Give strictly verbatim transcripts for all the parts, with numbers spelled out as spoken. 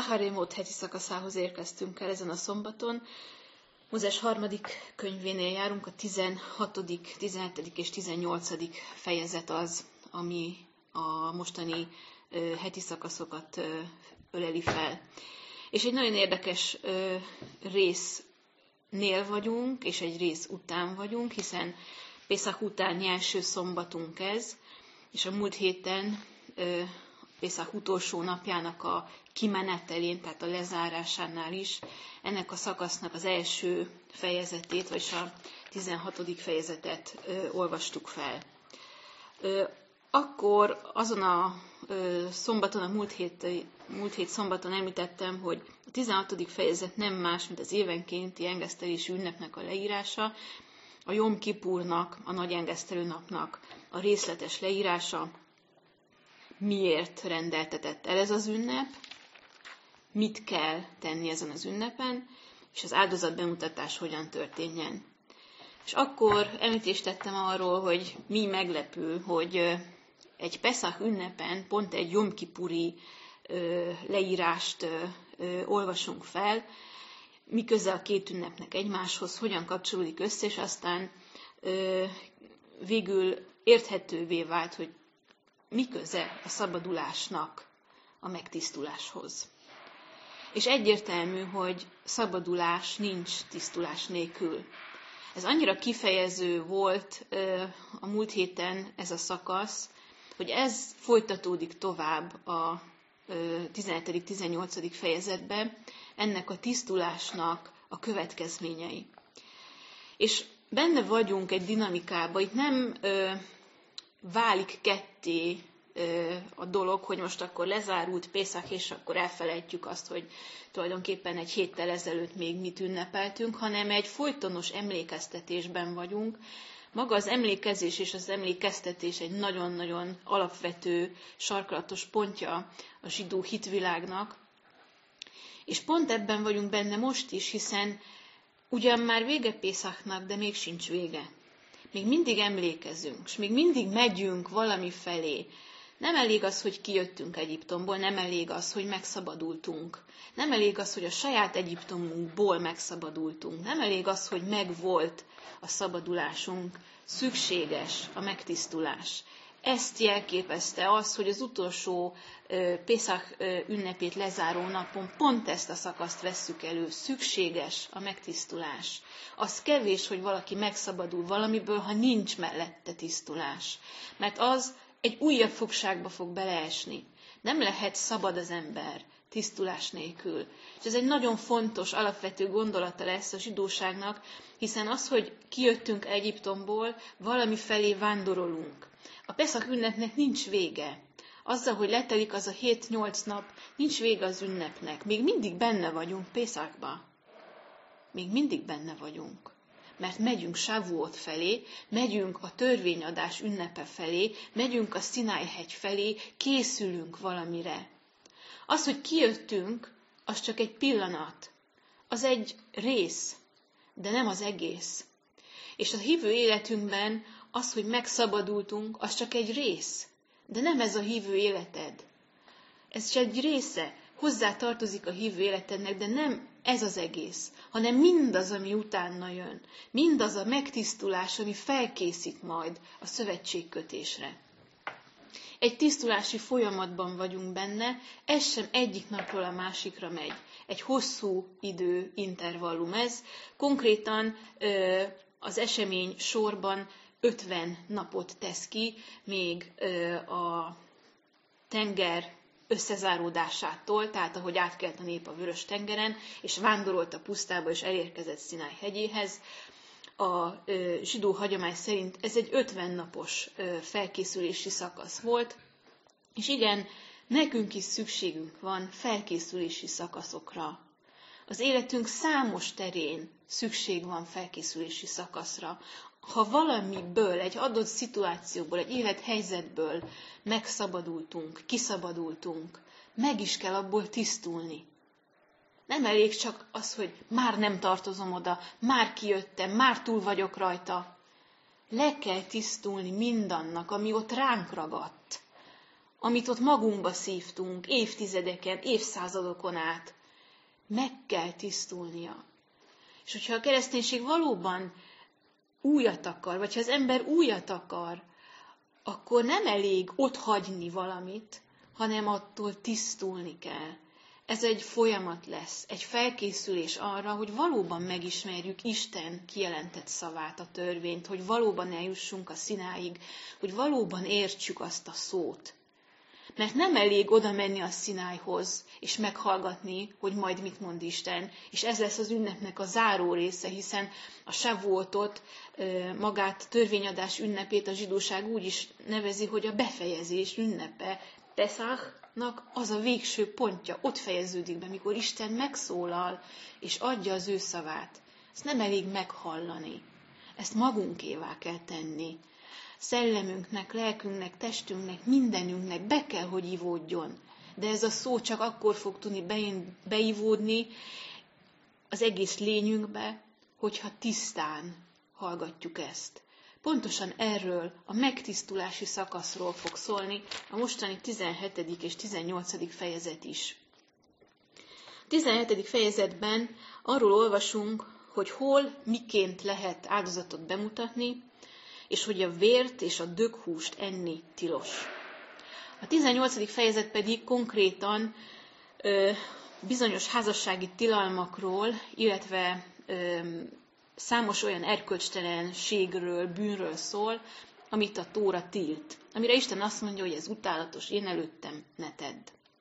Naharémot heti szakaszához érkeztünk el ezen a szombaton. Mózes harmadik könyvénél járunk, a tizenhatodik, tizenhetedik és tizennyolcadik fejezet az, ami a mostani ö, heti szakaszokat ö, öleli fel. És egy nagyon érdekes ö, résznél vagyunk, és egy rész után vagyunk, hiszen Pészak utáni első szombatunk ez, és a múlt héten ö, Pészak utolsó napjának a kimenetelén, tehát a lezárásánál is ennek a szakasznak az első fejezetét, vagyis a tizenhatodik fejezetet ö, olvastuk fel. Ö, akkor azon a ö, szombaton, a múlt hét, múlt hét szombaton említettem, hogy a tizenhatodik fejezet nem más, mint az évenkénti engesztelési ünnepnek a leírása, a Jom Kipurnak, a nagy engesztelő napnak a részletes leírása, miért rendeltetett el ez az ünnep, mit kell tenni ezen az ünnepen, és az áldozat bemutatás hogyan történjen. És akkor említést tettem arról, hogy mi meglepő, hogy egy Peszach ünnepen pont egy Jom Kipuri leírást olvasunk fel, mi köze a két ünnepnek egymáshoz, hogyan kapcsolódik össze, és aztán végül érthetővé vált, hogy mi köze a szabadulásnak a megtisztuláshoz. És egyértelmű, hogy szabadulás nincs tisztulás nélkül. Ez annyira kifejező volt a múlt héten ez a szakasz, hogy ez folytatódik tovább a tizenhetedik tizennyolcadik fejezetben, ennek a tisztulásnak a következményei. És benne vagyunk egy dinamikába, itt nem ö, válik ketté ö, a dolog, hogy most akkor lezárult Pészak, és akkor elfelejtjük azt, hogy tulajdonképpen egy héttel ezelőtt még mit ünnepeltünk, hanem egy folytonos emlékeztetésben vagyunk. Maga az emlékezés és az emlékeztetés egy nagyon-nagyon alapvető, sarkalatos pontja a zsidó hitvilágnak. És pont ebben vagyunk benne most is, hiszen ugyan már vége Pészaknak, de még sincs vége. Még mindig emlékezünk, és még mindig megyünk valami felé. Nem elég az, hogy kijöttünk Egyiptomból, nem elég az, hogy megszabadultunk. Nem elég az, hogy a saját Egyiptomunkból megszabadultunk. Nem elég az, hogy megvolt a szabadulásunk. Szükséges a megtisztulás. Ezt jelképezte az, hogy az utolsó Pészak ünnepét lezáró napon pont ezt a szakaszt vesszük elő. Szükséges a megtisztulás. Az kevés, hogy valaki megszabadul valamiből, ha nincs mellette tisztulás. Mert az egy újabb fogságba fog beleesni. Nem lehet szabad az ember tisztulás nélkül. És ez egy nagyon fontos, alapvető gondolata lesz a zsidóságnak, hiszen az, hogy kijöttünk Egyiptomból, valami felé vándorolunk. A Pészak ünnepnek nincs vége. Azzal, hogy letelik az a hét-nyolc nap, nincs vége az ünnepnek. Még mindig benne vagyunk Pészakba. Még mindig benne vagyunk. Mert megyünk Sávuot felé, megyünk a törvényadás ünnepe felé, megyünk a Szináj-hegy felé, készülünk valamire. Az, hogy kijöttünk, az csak egy pillanat. Az egy rész, de nem az egész. És a hívő életünkben az, hogy megszabadultunk, az csak egy rész. De nem ez a hívő életed. Ez csak egy része. Hozzá tartozik a hívő életednek, de nem ez az egész, hanem mindaz, ami utána jön. Mindaz a megtisztulás, ami felkészít majd a szövetségkötésre. Egy tisztulási folyamatban vagyunk benne, ez sem egyik napról a másikra megy. Egy hosszú idő intervallum ez. Konkrétan az esemény sorban ötven napot tesz ki, még a tenger összezáródásától, tehát ahogy átkelt a nép a vörös tengeren, és vándorolt a pusztába, és elérkezett Szináj hegyéhez. A zsidó hagyomány szerint ez egy ötven napos felkészülési szakasz volt, és igen, nekünk is szükségünk van felkészülési szakaszokra. Az életünk számos terén szükség van felkészülési szakaszra. Ha valamiből, egy adott szituációból, egy élethelyzetből megszabadultunk, kiszabadultunk, meg is kell abból tisztulni. Nem elég csak az, hogy már nem tartozom oda, már kijöttem, már túl vagyok rajta. Le kell tisztulni mindannak, ami ott ránk ragadt. amit ott magunkba szívtunk évtizedeken, évszázadokon át, meg kell tisztulnia. És hogyha a kereszténység valóban újat akar, vagy ha az ember újat akar, akkor nem elég otthagyni valamit, hanem attól tisztulni kell. Ez egy folyamat lesz, egy felkészülés arra, hogy valóban megismerjük Isten kijelentett szavát, a törvényt, hogy valóban eljussunk a Szináig, hogy valóban értsük azt a szót. Mert nem elég oda menni a Szinájhoz, és meghallgatni, hogy majd mit mond Isten, és ez lesz az ünnepnek a záró része, hiszen a Savuotot, magát törvényadás ünnepét a zsidóság úgy is nevezi, hogy a befejezés ünnepe. Peszachnak az a végső pontja, ott fejeződik be, mikor Isten megszólal, és adja az ő szavát. Ezt nem elég meghallani, ezt magunkévá kell tenni. Szellemünknek, lelkünknek, testünknek, mindenünknek be kell, hogy ivódjon. De ez a szó csak akkor fog tudni beivódni az egész lényünkbe, hogyha tisztán hallgatjuk ezt. Pontosan erről a megtisztulási szakaszról fog szólni a mostani tizenhetedik és tizennyolcadik fejezet is. A tizenhetedik fejezetben arról olvasunk, hogy hol, miként lehet áldozatot bemutatni, és hogy a vért és a döghúst enni tilos. A tizennyolcadik fejezet pedig konkrétan ö, bizonyos házassági tilalmakról, illetve ö, számos olyan erkölcstelenségről, bűnről szól, amit a Tóra tilt. Amire Isten azt mondja, hogy ez utálatos, én előttem ne tedd.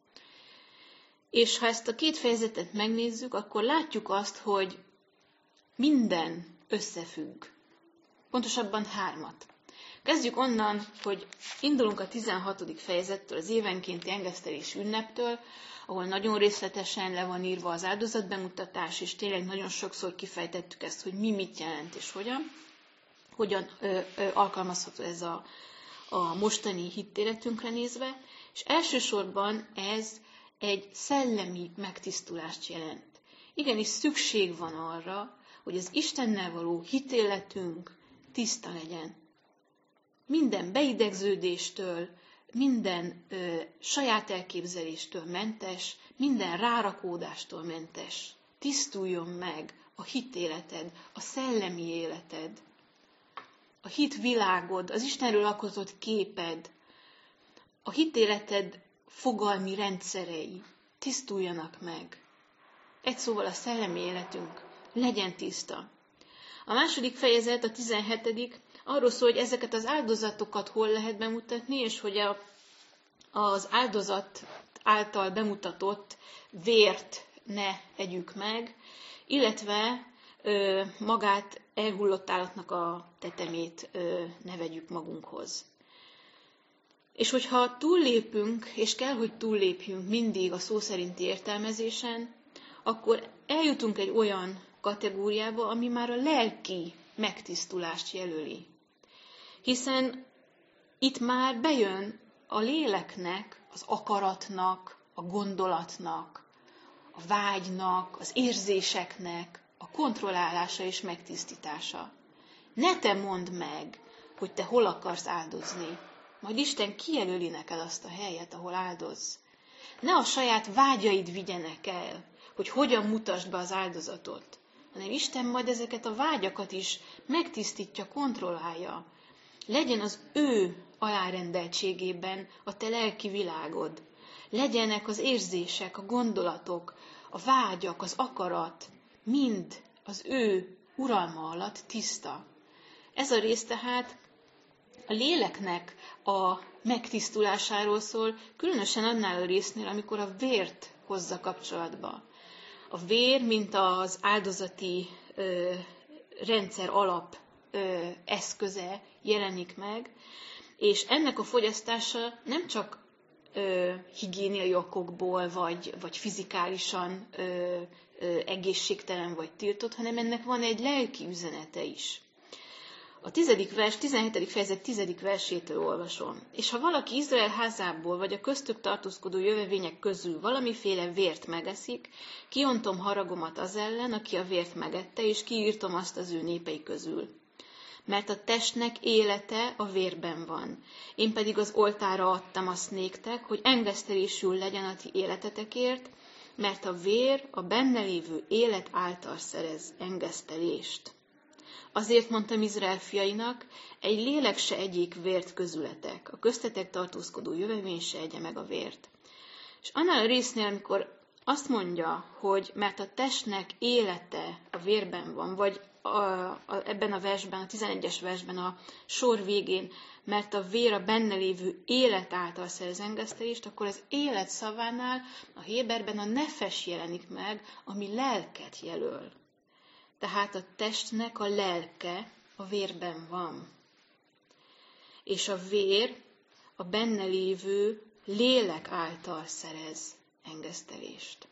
És ha ezt a két fejezetet megnézzük, akkor látjuk azt, hogy minden összefügg. Pontosabban hármat. Kezdjük onnan, hogy indulunk a tizenhatodik fejezettől, az évenkénti engesztelés ünneptől, ahol nagyon részletesen le van írva az áldozatbemutatás, és tényleg nagyon sokszor kifejtettük ezt, hogy mi mit jelent és hogyan, hogyan ö, ö, alkalmazható ez a, a mostani hittéletünkre nézve, és elsősorban ez egy szellemi megtisztulást jelent. Igenis szükség van arra, hogy az Istennel való hitéletünk tiszta legyen. Minden beidegződéstől, minden ö, saját elképzeléstől mentes, minden rárakódástól mentes. Tisztuljon meg a hitéleted, a szellemi életed, a hitvilágod, az Istenről alkotott képed, a hitéleted fogalmi rendszerei tisztuljanak meg. Egy szóval a szellemi életünk legyen tiszta. A második fejezet, a tizenhetedik arról szól, hogy ezeket az áldozatokat hol lehet bemutatni, és hogy a, az áldozat által bemutatott vért ne együk meg, illetve ö, magát elhullott állatnak a tetemét ö, ne vegyük magunkhoz. És hogyha túllépünk, és kell, hogy túllépjünk mindig a szó szerinti értelmezésen, akkor eljutunk egy olyan kategóriába, ami már a lelki megtisztulást jelöli. Hiszen itt már bejön a léleknek, az akaratnak, a gondolatnak, a vágynak, az érzéseknek a kontrollálása és megtisztítása. Ne te mondd meg, hogy te hol akarsz áldozni, majd Isten kijelöli neked azt a helyet, ahol áldozz. Ne a saját vágyaid vigyenek el, hogy hogyan mutasd be az áldozatot, hanem Isten majd ezeket a vágyakat is megtisztítja, kontrollálja. Legyen az ő alárendeltségében a te lelki világod. Legyenek az érzések, a gondolatok, a vágyak, az akarat, mind az ő uralma alatt tiszta. Ez a rész tehát a léleknek a megtisztulásáról szól, különösen annál a résznél, amikor a vért hozza kapcsolatba. A vér, mint az áldozati ö, rendszer alap ö, eszköze jelenik meg, és ennek a fogyasztása nem csak ö, higiéniai okokból, vagy, vagy fizikálisan ö, ö, egészségtelen vagy tiltott, hanem ennek van egy lelki üzenete is. A tizedik vers, tizenhetedik fejezet tizedik versétől olvasom. És ha valaki Izrael házából, vagy a köztük tartózkodó jövevények közül valamiféle vért megeszik, kiontom haragomat az ellen, aki a vért megette, és kiírtom azt az ő népei közül. mert a testnek élete a vérben van. Én pedig az oltára adtam azt néktek, hogy engesztelésül legyen a ti életetekért, mert a vér a benne lévő élet által szerez engesztelést. Azért mondtam Izrael fiainak, egy lélek se egyik vért közületek, a köztetek tartózkodó jövevény se egye meg a vért. És annál a résznél, amikor azt mondja, hogy mert a testnek élete a vérben van, vagy a, a, ebben a versben, a tizenegyes versben a sor végén, mert a vér a benne lévő élet által szerez engesztelést, akkor az élet szavánál a héberben a nefes jelenik meg, ami lelket jelöl. Tehát a testnek a lelke a vérben van. És a vér a benne lévő lélek által szerez engesztelést.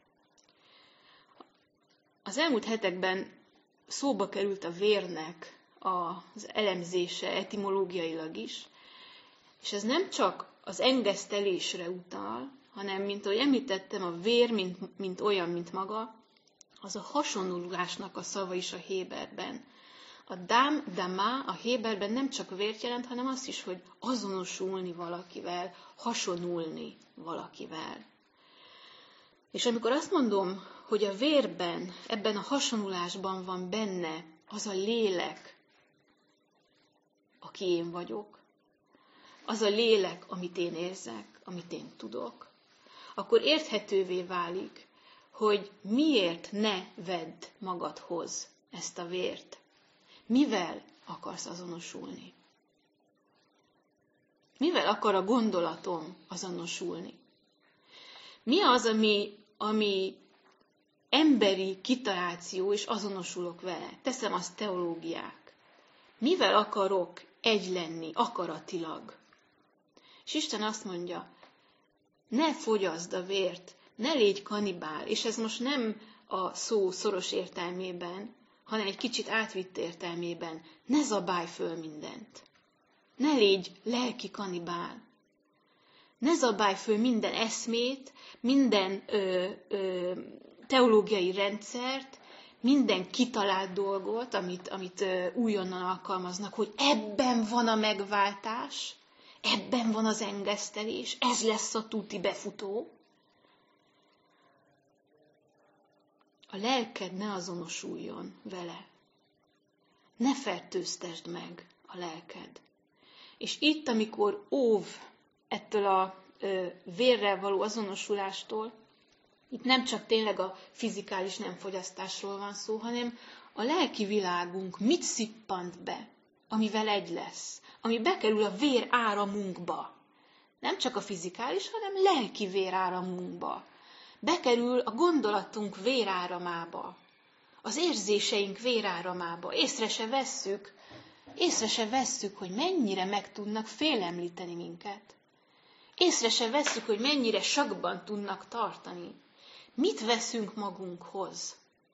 Az elmúlt hetekben szóba került a vérnek az elemzése etimológiailag is, és ez nem csak az engesztelésre utal, hanem, mint ahogy említettem, a vér, mint, mint olyan, mint maga, az a hasonlulásnak a szava is a héberben. A dám, damá a héberben nem csak vért jelent, hanem azt is, hogy azonosulni valakivel, hasonulni valakivel. És amikor azt mondom, hogy a vérben, ebben a hasonlulásban van benne az a lélek, aki én vagyok, az a lélek, amit én érzek, amit én tudok, akkor érthetővé válik, hogy miért ne vedd magadhoz ezt a vért. Mivel akarsz azonosulni? Mivel akar a gondolatom azonosulni? Mi az, ami, ami emberi kitaláció, és azonosulok vele? Teszem azt teológiák. Mivel akarok egy lenni, akaratilag? És Isten azt mondja, ne fogyaszd a vért, ne légy kanibál, és ez most nem a szó szoros értelmében, hanem egy kicsit átvitt értelmében. Ne zabálj föl mindent. Ne légy lelki kanibál. Ne zabálj föl minden eszmét, minden ö, ö, teológiai rendszert, minden kitalált dolgot, amit, amit ö, újonnan alkalmaznak, hogy ebben van a megváltás, ebben van az engesztelés, ez lesz a tuti befutó. A lelked ne azonosuljon vele. Ne fertőztesd meg a lelked. És itt, amikor óv ettől a ö, vérrel való azonosulástól, itt nem csak tényleg a fizikális nemfogyasztásról van szó, hanem a lelki világunk mit szippant be, amivel egy lesz, ami bekerül a vér áramunkba. Nem csak a fizikális, hanem lelki vér áramunkba. Bekerül a gondolatunk véráramába, az érzéseink véráramába. Észre se vesszük, észre se vesszük, hogy mennyire meg tudnak félemlíteni minket. Észre se vesszük, hogy mennyire sakban tudnak tartani. Mit veszünk magunkhoz?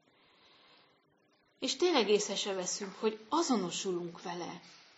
És tényleg észre se veszünk, hogy azonosulunk vele.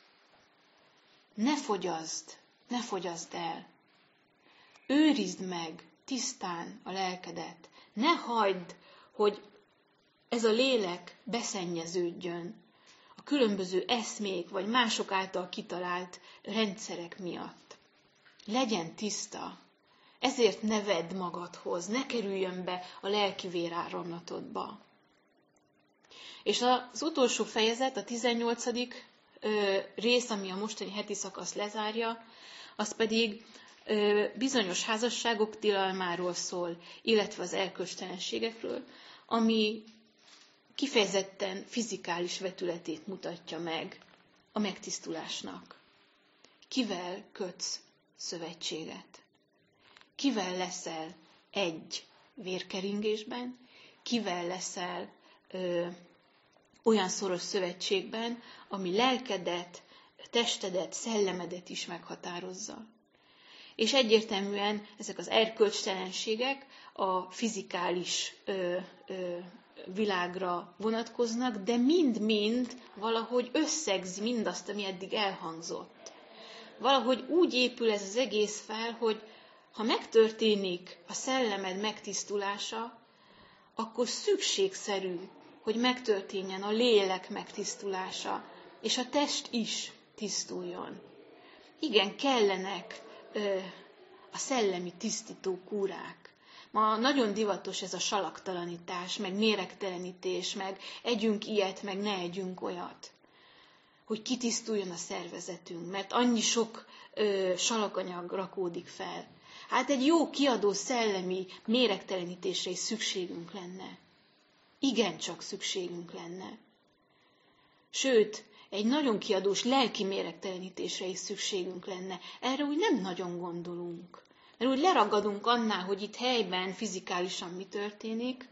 Ne fogyaszd, ne fogyaszd el. Őrizd meg tisztán a lelkedet. Ne hagyd, hogy ez a lélek beszennyeződjön a különböző eszmék, vagy mások által kitalált rendszerek miatt. Legyen tiszta. Ezért ne vedd magadhoz, ne kerüljön be a lelki véráramlatodba. És az utolsó fejezet, a tizennyolcadik rész, ami a mostani heti szakasz lezárja, az pedig bizonyos házasságok tilalmáról szól, illetve az erkölcstelenségekről, ami kifejezetten fizikális vetületét mutatja meg a megtisztulásnak. Kivel kötsz szövetséget? Kivel leszel egy vérkeringésben? Kivel leszel ö, olyan szoros szövetségben, ami lelkedet, testedet, szellemedet is meghatározza? És egyértelműen ezek az erkölcstelenségek a fizikális ö, ö, világra vonatkoznak, de mind-mind valahogy összegzi mindazt, ami eddig elhangzott. Valahogy úgy épül ez az egész fel, hogy ha megtörténik a szellemed megtisztulása, akkor szükségszerű, hogy megtörténjen a lélek megtisztulása, és a test is tisztuljon. Igen, kellenek ö, a szellemi tisztító kúrák. Ma nagyon divatos ez a salaktalanítás, meg méregtelenítés, meg együnk ilyet, meg ne együnk olyat. Hogy kitisztuljon a szervezetünk, mert annyi sok ö, salakanyag rakódik fel. Hát egy jó kiadó szellemi méregtelenítésre is szükségünk lenne. Igencsak szükségünk lenne. Sőt, egy nagyon kiadós lelki méregtelenítésre is szükségünk lenne. Erre úgy nem nagyon gondolunk. Mert úgy leragadunk annál, hogy itt helyben, fizikálisan mi történik,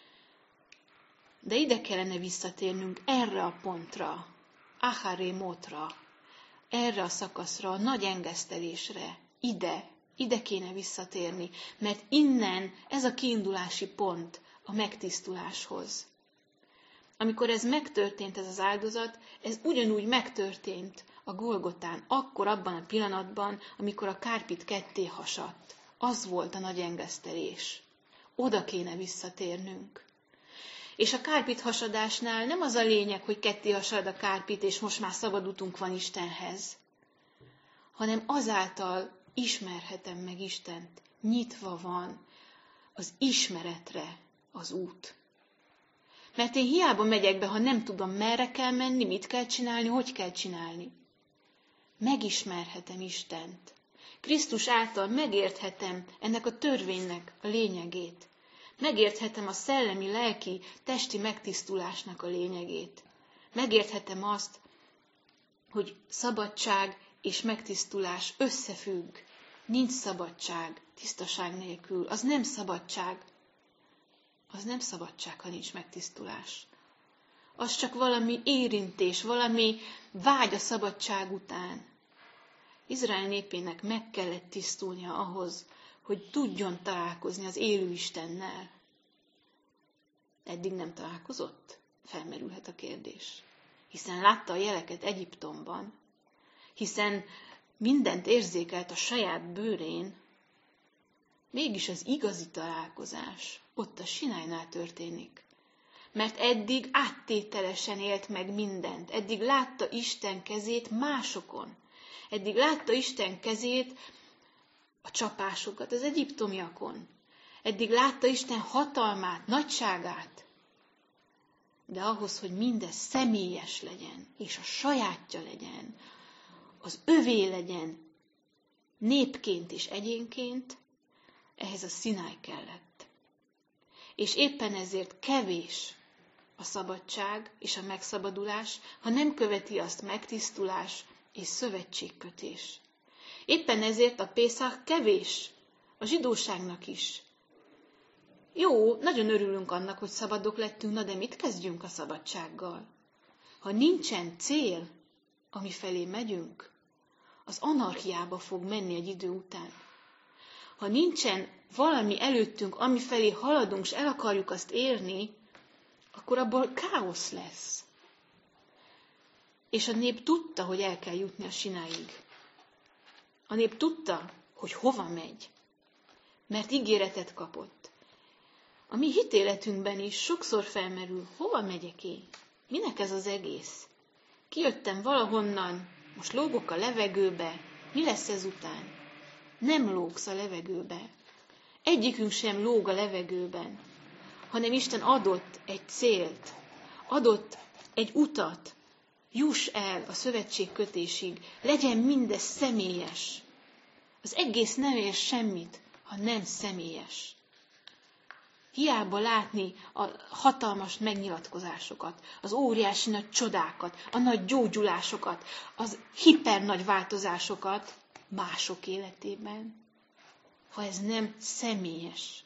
de ide kellene visszatérnünk erre a pontra, Acharé mótra, erre a szakaszra, a nagy engesztelésre, ide, ide kéne visszatérni, mert innen ez a kiindulási pont a megtisztuláshoz. Amikor ez megtörtént, ez az áldozat, ez ugyanúgy megtörtént a Golgotán, akkor abban a pillanatban, amikor a kárpit ketté hasadt. Az volt a nagy engesztelés. Oda kéne visszatérnünk. És a kárpit hasadásnál nem az a lényeg, hogy ketté hasad a kárpit, és most már szabad utunk van Istenhez, hanem azáltal ismerhetem meg Istent. Nyitva van az ismeretre az út. Mert én hiába megyek be, ha nem tudom, merre kell menni, mit kell csinálni, hogy kell csinálni. Megismerhetem Istent. Krisztus által megérthetem ennek a törvénynek a lényegét. Megérthetem a szellemi, lelki, testi megtisztulásnak a lényegét. Megérthetem azt, hogy szabadság és megtisztulás összefügg. Nincs szabadság tisztaság nélkül. Az nem szabadság. Az nem szabadság, ha nincs megtisztulás. Az csak valami érintés, valami vágy a szabadság után. Izrael népének meg kellett tisztulnia ahhoz, hogy tudjon találkozni az élő Istennel. Eddig nem találkozott? Felmerülhet a kérdés. Hiszen látta a jeleket Egyiptomban, hiszen mindent érzékelt a saját bőrén, mégis az igazi találkozás ott a Sinajnál történik. Mert eddig áttételesen élt meg mindent. Eddig látta Isten kezét másokon. Eddig látta Isten kezét a csapásokat az egyiptomiakon. Eddig látta Isten hatalmát, nagyságát. De ahhoz, hogy mindez személyes legyen, és a sajátja legyen, az övé legyen, népként és egyénként, ehhez a Szináj kellett. És éppen ezért kevés a szabadság és a megszabadulás, ha nem követi azt megtisztulás és szövetségkötés. Éppen ezért a Pészach kevés a zsidóságnak is. Jó, nagyon örülünk annak, hogy szabadok lettünk, na de mit kezdjünk a szabadsággal? Ha nincsen cél, ami felé megyünk, az anarchiába fog menni egy idő után. Ha nincsen valami előttünk, ami felé haladunk, és el akarjuk azt érni, akkor abból káosz lesz. És a nép tudta, hogy el kell jutni a Sináig. A nép tudta, hogy hova megy, mert ígéretet kapott. A mi hitéletünkben is sokszor felmerül, hova megyek én? Minek ez az egész? Kijöttem valahonnan, most lógok a levegőbe, mi lesz ezután? Nem lógsz a levegőbe. Egyikünk sem lóg a levegőben, hanem Isten adott egy célt, adott egy utat, juss el a szövetségkötésig, legyen mindez személyes. Az egész nem ér semmit, ha nem személyes. Hiába látni a hatalmas megnyilatkozásokat, az óriási nagy csodákat, a nagy gyógyulásokat, az hipernagy változásokat mások életében, ha ez nem személyes.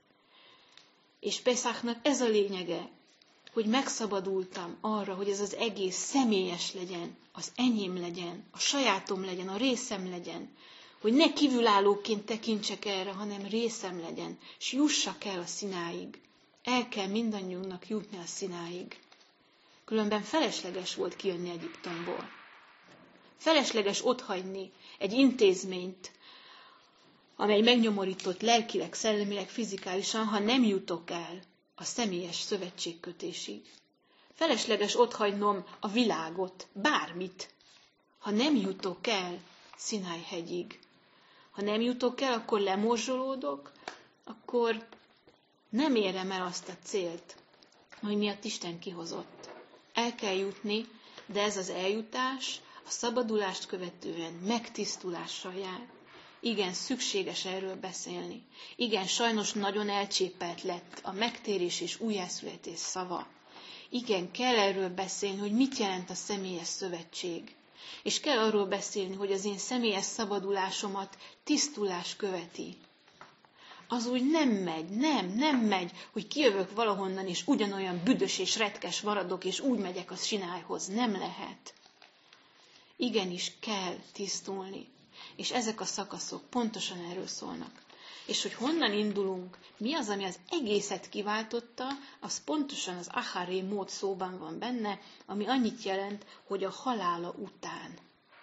És Pészachnak ez a lényege, hogy megszabadultam arra, hogy ez az egész személyes legyen, az enyém legyen, a sajátom legyen, a részem legyen, hogy ne kívülállóként tekintsek erre, hanem részem legyen, és jussak el a Szináig. El kell mindannyiunknak jutni a Szináig. Különben felesleges volt kijönni Egyiptomból. Felesleges otthagyni egy intézményt, amely megnyomorított lelkileg, szellemileg, fizikálisan, ha nem jutok el a személyes szövetségkötésig. Felesleges otthagynom a világot, bármit, ha nem jutok el Szináj hegyig. Ha nem jutok el, akkor lemorzsolódok, akkor nem érem el azt a célt, ami miatt Isten kihozott. El kell jutni, de ez az eljutás a szabadulást követően megtisztulással jár. Igen, szükséges erről beszélni. Igen, sajnos nagyon elcsépelt lett a megtérés és újjászületés szava. Igen, kell erről beszélni, hogy mit jelent a személyes szövetség. És kell arról beszélni, hogy az én személyes szabadulásomat tisztulás követi. Az úgy nem megy, nem, nem megy, hogy kijövök valahonnan, és ugyanolyan büdös és retkes maradok, és úgy megyek a Sinájhoz. Nem lehet. Igenis kell tisztulni. És ezek a szakaszok pontosan erről szólnak. És hogy honnan indulunk, mi az, ami az egészet kiváltotta, az pontosan az acharé mód szóban van benne, ami annyit jelent, hogy a halála után.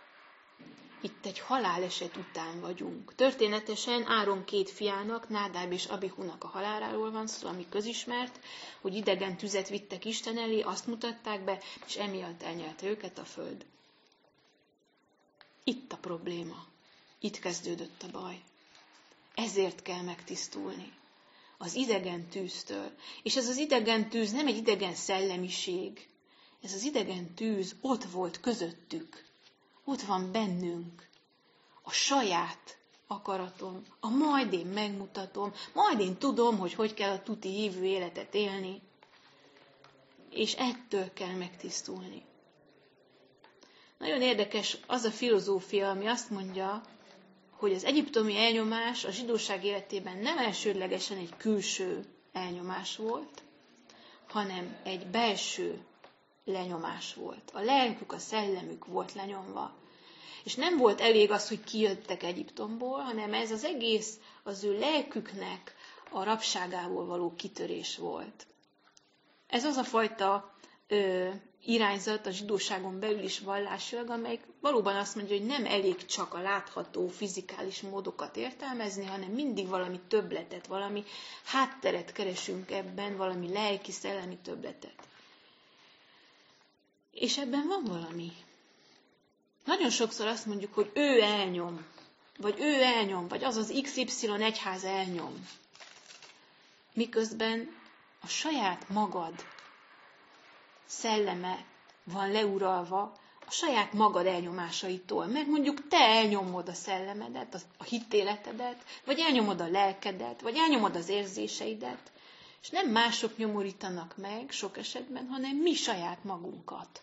Itt egy haláleset után vagyunk. Történetesen Áron két fiának, Nádáb és Abihunak a haláláról van szó, ami közismert, hogy idegen tüzet vittek Isten elé, azt mutatták be, és emiatt elnyelte őket a föld. Itt a probléma. Itt kezdődött a baj. Ezért kell megtisztulni. Az idegen tűztől. És ez az idegen tűz nem egy idegen szellemiség. Ez az idegen tűz ott volt közöttük. Ott van bennünk. A saját akaratom. A majd én megmutatom. Majd én tudom, hogy hogy kell a tuti hívő életet élni. És ettől kell megtisztulni. Nagyon érdekes az a filozófia, ami azt mondja, hogy az egyiptomi elnyomás a zsidóság életében nem elsődlegesen egy külső elnyomás volt, hanem egy belső lenyomás volt. A lelkük, a szellemük volt lenyomva. És nem volt elég az, hogy kijöttek Egyiptomból, hanem ez az egész az ő lelküknek a rabságából való kitörés volt. Ez az a fajta ö, irányzat a zsidóságon belül is vallásilag, amelyik valóban azt mondja, hogy nem elég csak a látható fizikális módokat értelmezni, hanem mindig valami többletet, valami hátteret keresünk ebben, valami lelki, szellemi többletet. És ebben van valami. Nagyon sokszor azt mondjuk, hogy ő elnyom, vagy ő elnyom, vagy az az iksz ipszilon egyház elnyom. Miközben a saját magad szelleme van leuralva a saját magad elnyomásaitól. Mert mondjuk te elnyomod a szellemedet, a hitéletedet, vagy elnyomod a lelkedet, vagy elnyomod az érzéseidet, és nem mások nyomorítanak meg sok esetben, hanem mi saját magunkat.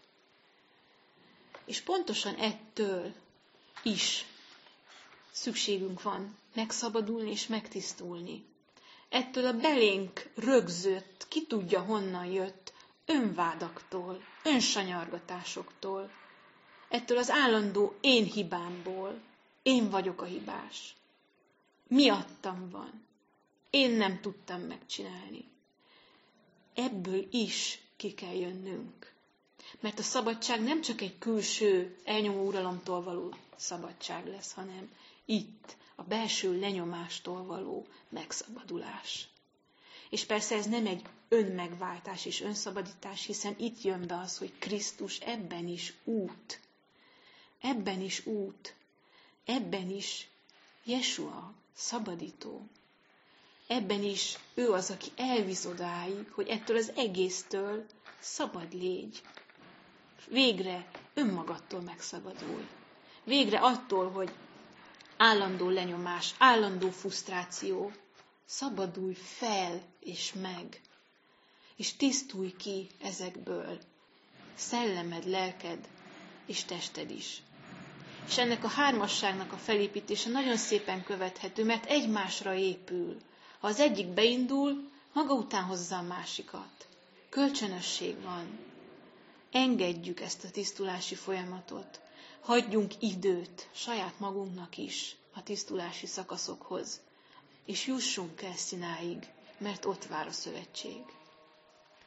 És pontosan ettől is szükségünk van megszabadulni és megtisztulni. Ettől a belénk rögzött, ki tudja honnan jött, önvádaktól, önsanyargatásoktól, ettől az állandó én hibámból, én vagyok a hibás. Miattam van. Én nem tudtam megcsinálni. Ebből is ki kell jönnünk. Mert a szabadság nem csak egy külső elnyomó uralomtól való szabadság lesz, hanem itt a belső lenyomástól való megszabadulás. És persze ez nem egy önmegváltás és önszabadítás, hiszen itt jön be az, hogy Krisztus ebben is út. Ebben is út. Ebben is Jesua, szabadító. Ebben is ő az, aki elvisz odáig, hogy ettől az egésztől szabad légy. Végre önmagadtól megszabadulj. Végre attól, hogy állandó lenyomás, állandó frusztráció, szabadulj fel és meg, és tisztulj ki ezekből, szellemed, lelked és tested is. És ennek a hármasságnak a felépítése nagyon szépen követhető, mert egymásra épül. Ha az egyik beindul, maga után hozza a másikat. Kölcsönösség van. Engedjük ezt a tisztulási folyamatot. Hagyjunk időt saját magunknak is a tisztulási szakaszokhoz. És jussunk el Szináig, mert ott vár a szövetség.